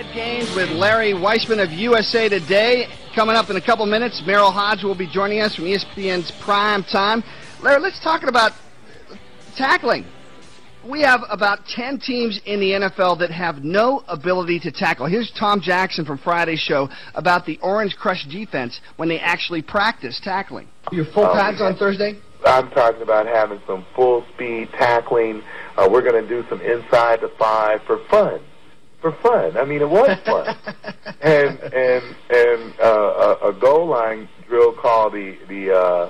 Ed Gaines with Larry Weissman of USA Today. Coming up in a couple minutes, Merrill Hodge will be joining us from ESPN's Prime Time. Larry, let's talk about tackling. We have about 10 teams in the NFL that have no ability to tackle. Here's Tom Jackson from Friday's show about the Orange Crush defense when they actually practice tackling. Your full pads on Thursday? I'm talking about having some full-speed tackling. We're going to do some inside the five for fun. I mean, it was fun. and a goal line drill called the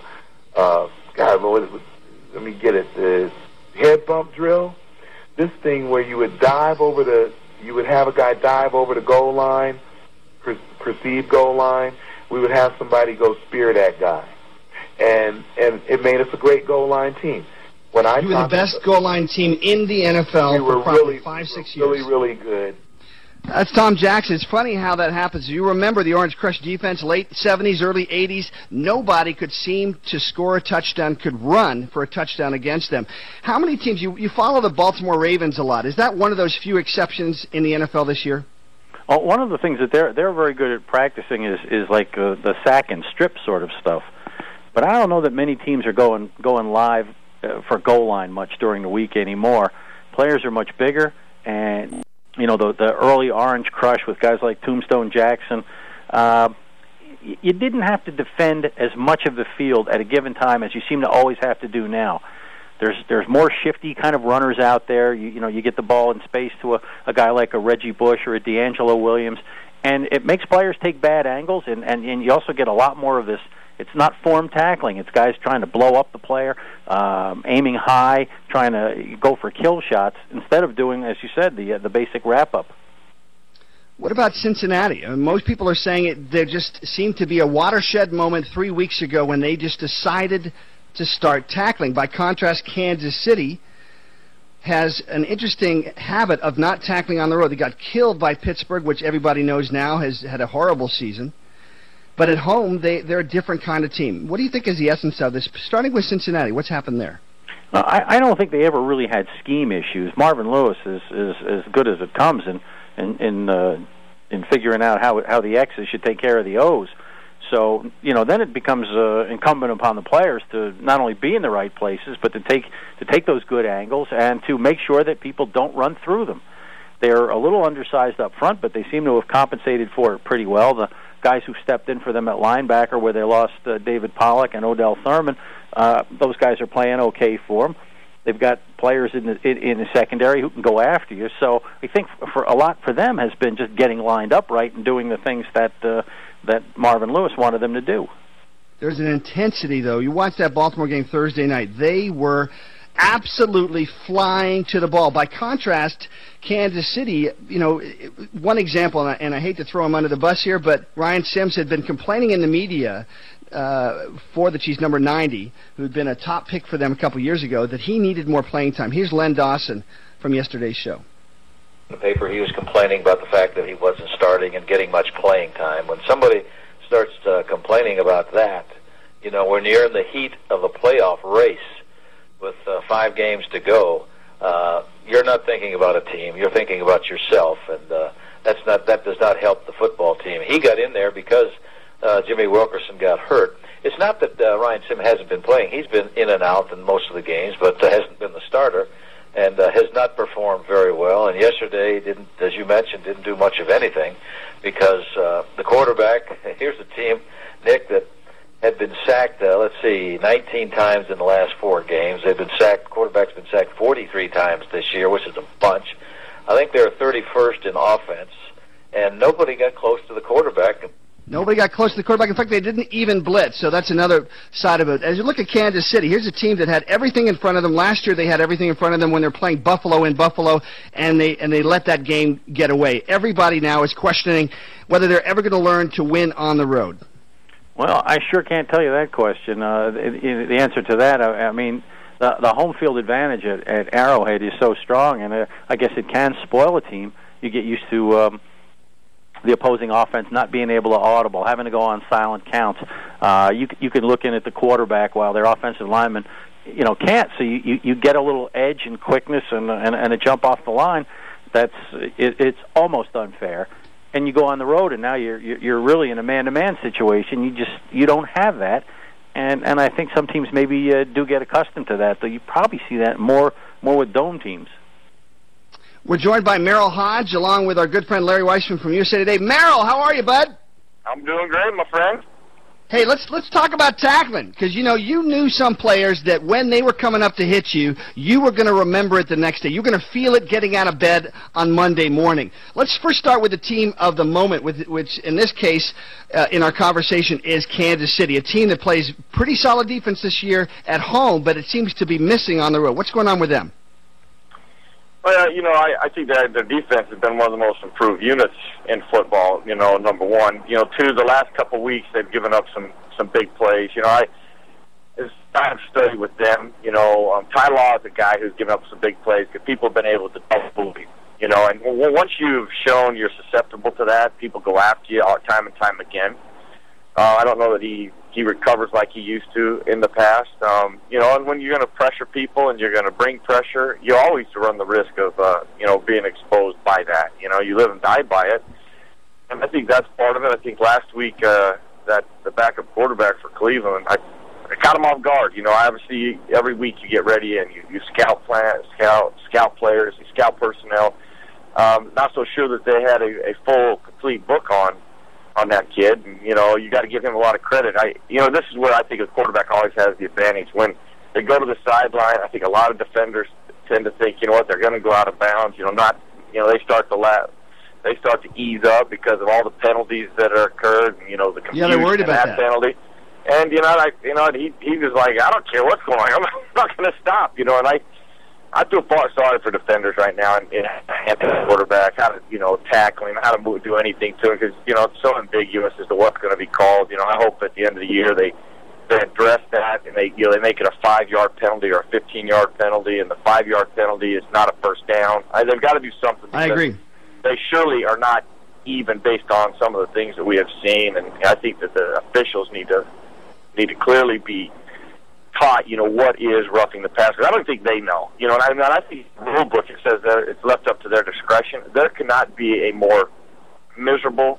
head bump drill. This thing where you would have a guy dive over the goal line, perceived goal line. We would have somebody go spear that guy. And it made us a great goal line team. You were the best goal line team in the NFL for probably 5-6 years. Really good. That's Tom Jackson. It's funny how that happens. You remember the Orange Crush defense, late 70s, early 80s. Nobody could seem to score a touchdown, could run for a touchdown against them. How many teams? You follow the Baltimore Ravens a lot. Is that one of those few exceptions in the NFL this year? Well, one of the things that they're very good at practicing is like the sack and strip sort of stuff. But I don't know that many teams are going live for goal line much during the week anymore. Players are much bigger, and the early Orange Crush with guys like Tombstone Jackson, you didn't have to defend as much of the field at a given time as you seem to always have to do now. There's more shifty kind of runners out there. You get the ball in space to a guy like a Reggie Bush or a D'Angelo Williams, and it makes players take bad angles, and you also get a lot more of this. It's not form tackling. It's guys trying to blow up the player, aiming high, trying to go for kill shots, instead of doing, as you said, the basic wrap-up. What about Cincinnati? Most people are saying there just seemed to be a watershed moment 3 weeks ago when they just decided to start tackling. By contrast, Kansas City has an interesting habit of not tackling on the road. They got killed by Pittsburgh, which everybody knows now has had a horrible season. But at home, they're a different kind of team. What do you think is the essence of this? Starting with Cincinnati, what's happened there? I don't think they ever really had scheme issues. Marvin Lewis is as good as it comes in figuring out how the X's should take care of the O's. So then it becomes incumbent upon the players to not only be in the right places, but to take those good angles and to make sure that people don't run through them. They're a little undersized up front, but they seem to have compensated for it pretty well. The guys who stepped in for them at linebacker, where they lost David Pollock and Odell Thurman, those guys are playing okay for them. They've got players in the secondary who can go after you. So I think for a lot for them has been just getting lined up right and doing the things that Marvin Lewis wanted them to do. There's an intensity, though. You watched that Baltimore game Thursday night. They were absolutely flying to the ball. By contrast, Kansas City, one example, and I hate to throw him under the bus here, but Ryan Sims had been complaining in the media for the Chiefs, number 90, who had been a top pick for them a couple years ago, that he needed more playing time. Here's Len Dawson from yesterday's show. In the paper, he was complaining about the fact that he wasn't starting and getting much playing time. When somebody starts complaining about that, we're near the heat of a playoff race with 5 games to go. You're not thinking about a team. You're thinking about yourself, and that does not help the football team. He got in there because Jimmy Wilkerson got hurt. It's not that Ryan Sim hasn't been playing. He's been in and out in most of the games, but hasn't been the starter and has not performed very well. And yesterday, didn't, as you mentioned, didn't do much of anything because the quarterback, here's a team, Nick, that had been sacked, 19 times in the last 4 games. They've been sacked, quarterback's been sacked 43 times this year, which is a bunch. I think they're 31st in offense, and nobody got close to the quarterback. Nobody got close to the quarterback. In fact, they didn't even blitz, so that's another side of it. As you look at Kansas City, here's a team that had everything in front of them. Last year they had everything in front of them when they're playing Buffalo in Buffalo, and they let that game get away. Everybody now is questioning whether they're ever going to learn to win on the road. Well, I sure can't tell you that question. The answer to that, I mean, the home field advantage at Arrowhead is so strong, and I guess it can spoil a team. You get used to the opposing offense not being able to audible, having to go on silent counts. You can look in at the quarterback while their offensive linemen, can't. So you get a little edge and quickness and a jump off the line. it's almost unfair. And you go on the road, and now you're really in a man-to-man situation. You don't have that, and I think some teams maybe do get accustomed to that. Though you probably see that more with dome teams. We're joined by Merrill Hodge, along with our good friend Larry Weissman from USA Today. Merrill, how are you, bud? I'm doing great, my friend. Hey, let's talk about tackling, because you knew some players that when they were coming up to hit you, you were going to remember it the next day. You're going to feel it getting out of bed on Monday morning. Let's first start with the team of the moment, which in this case, in our conversation, is Kansas City, a team that plays pretty solid defense this year at home, but it seems to be missing on the road. What's going on with them? Well, I think that their defense has been one of the most improved units in football, number one. Two, the last couple of weeks they've given up some big plays. It's time to study with them. Ty Law is a guy who's given up some big plays because people have been able to double him. And once you've shown you're susceptible to that, people go after you all time and time again. I don't know that he recovers like he used to in the past. And when you're going to pressure people and you're going to bring pressure, you always run the risk of, being exposed by that. You live and die by it. And I think that's part of it. I think last week, that the backup quarterback for Cleveland, I caught him off guard. Obviously every week you get ready and you scout players, you scout personnel. Not so sure that they had a full, complete book on that kid. And, you got to give him a lot of credit. This is where I think a quarterback always has the advantage. When they go to the sideline, I think a lot of defenders tend to think, they're going to go out of bounds. They start to ease up because of all the penalties that are occurred. And, the confusion they're worried about that penalty. And he was like, I don't care what's going on. I'm not going to stop. And I feel sorry for defenders right now and the quarterback, how to, tackle him, how to do anything to him, because, it's so ambiguous as to what's going to be called. I hope at the end of the year they address that and they make it a 5-yard penalty or a 15-yard penalty, and the 5-yard penalty is not a first down. They've got to do something. I agree. They surely are not even based on some of the things that we have seen, and I think that the officials need to clearly be taught, what is roughing the passer. I don't think they know. And I think the rule book, it says that it's left up to their discretion. There cannot be a more miserable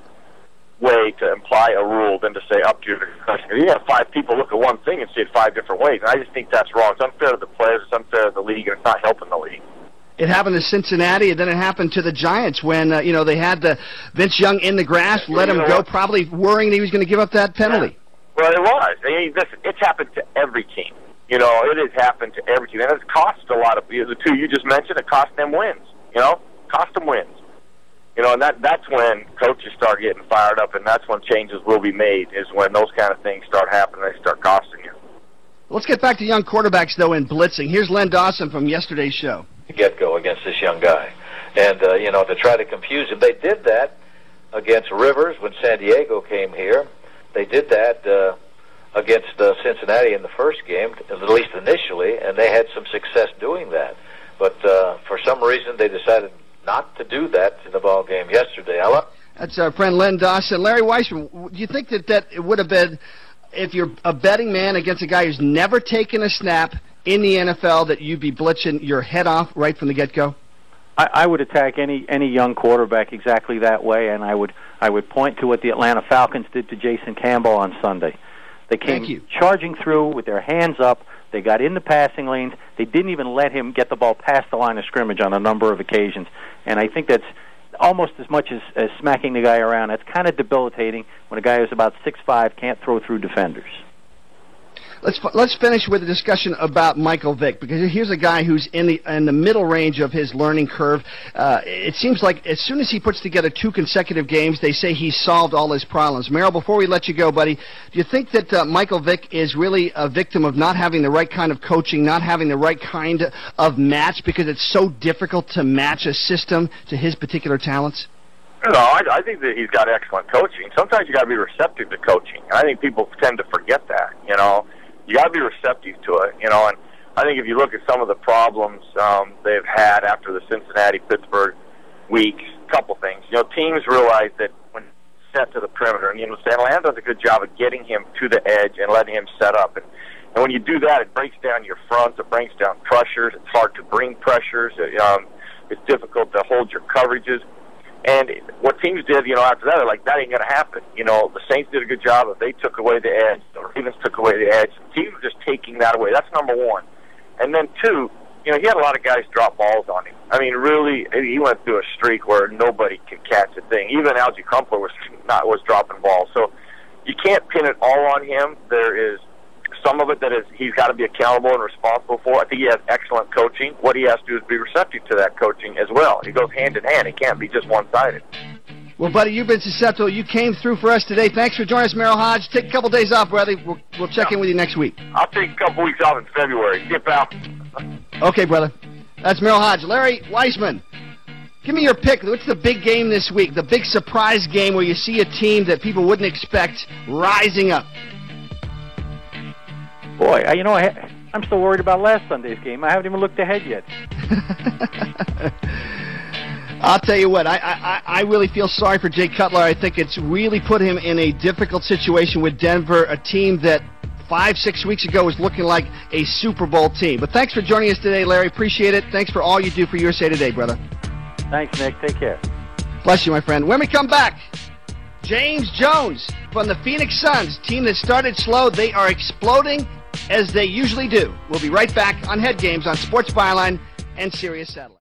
way to imply a rule than to say up to your discretion. You have 5 people look at one thing and see it 5 different ways, and I just think that's wrong. It's unfair to the players, it's unfair to the league, and it's not helping the league. It happened to Cincinnati, and then it happened to the Giants when, they had Vince Young in the grass, let him go, probably worrying that he was going to give up that penalty. Yeah. Well, it was. Listen, it's happened to every team. It has happened to every team. And it's cost a lot of the two you just mentioned. It cost them wins. Cost them wins. And that's when coaches start getting fired up, and that's when changes will be made, is when those kind of things start happening. They start costing you. Let's get back to young quarterbacks, though, in blitzing. Here's Len Dawson from yesterday's show. Get-go against this young guy. And, to try to confuse him. They did that against Rivers when San Diego came here. They did that against Cincinnati in the first game, at least initially, and they had some success doing that. But for some reason, they decided not to do that in the ball game yesterday. That's our friend Len Dawson. Larry Weissman, do you think that it would have been, if you're a betting man against a guy who's never taken a snap in the NFL, that you'd be blitzing your head off right from the get-go? I would attack any young quarterback exactly that way, and I would point to what the Atlanta Falcons did to Jason Campbell on Sunday. They came charging through with their hands up. They got in the passing lanes. They didn't even let him get the ball past the line of scrimmage on a number of occasions. And I think that's almost as much as smacking the guy around. That's kind of debilitating when a guy who's about 6'5" can't throw through defenders. Let's finish with a discussion about Michael Vick, because here's a guy who's in the middle range of his learning curve. It seems like as soon as he puts together 2 consecutive games, they say he's solved all his problems. Merrill, before we let you go, buddy, do you think that Michael Vick is really a victim of not having the right kind of coaching, not having the right kind of match, because it's so difficult to match a system to his particular talents? No, I think that he's got excellent coaching. Sometimes you got to be receptive to coaching, and I think people tend to forget that. You got to be receptive to it, and I think if you look at some of the problems they've had after the Cincinnati-Pittsburgh weeks, a couple things. Teams realize that when set to the perimeter, and Atlanta does a good job of getting him to the edge and letting him set up. And when you do that, it breaks down your fronts, it breaks down pressures. It's hard to bring pressures. It's difficult to hold your coverages. And what teams did, after that, they're like, that ain't going to happen. The Saints did a good job. If they took away the edge, the Ravens took away the edge. Teams were just taking that away. That's number one. And then two, he had a lot of guys drop balls on him. I mean, really, he went through a streak where nobody could catch a thing. Even Algie Crumpler was dropping balls. So you can't pin it all on him. There is some of it that is he's got to be accountable and responsible for. I think he has excellent coaching. What he has to do is be receptive to that coaching as well. It goes hand in hand. It can't be just one-sided. Well, buddy, you've been susceptible. You came through for us today. Thanks for joining us, Merrill Hodge. Take a couple days off, brother. We'll check in with you next week. I'll take a couple weeks off in February. Get out. Okay, brother. That's Merrill Hodge. Larry Weissman, give me your pick. What's the big game this week? The big surprise game where you see a team that people wouldn't expect rising up. Boy, I'm still worried about last Sunday's game. I haven't even looked ahead yet. I'll tell you what, I really feel sorry for Jay Cutler. I think it's really put him in a difficult situation with Denver, a team that 5-6 weeks ago was looking like a Super Bowl team. But thanks for joining us today, Larry. Appreciate it. Thanks for all you do for USA Today, brother. Thanks, Nick. Take care. Bless you, my friend. When we come back, James Jones from the Phoenix Suns, team that started slow. They are exploding as they usually do. We'll be right back on Head Games on Sports Byline and Sirius Satellite.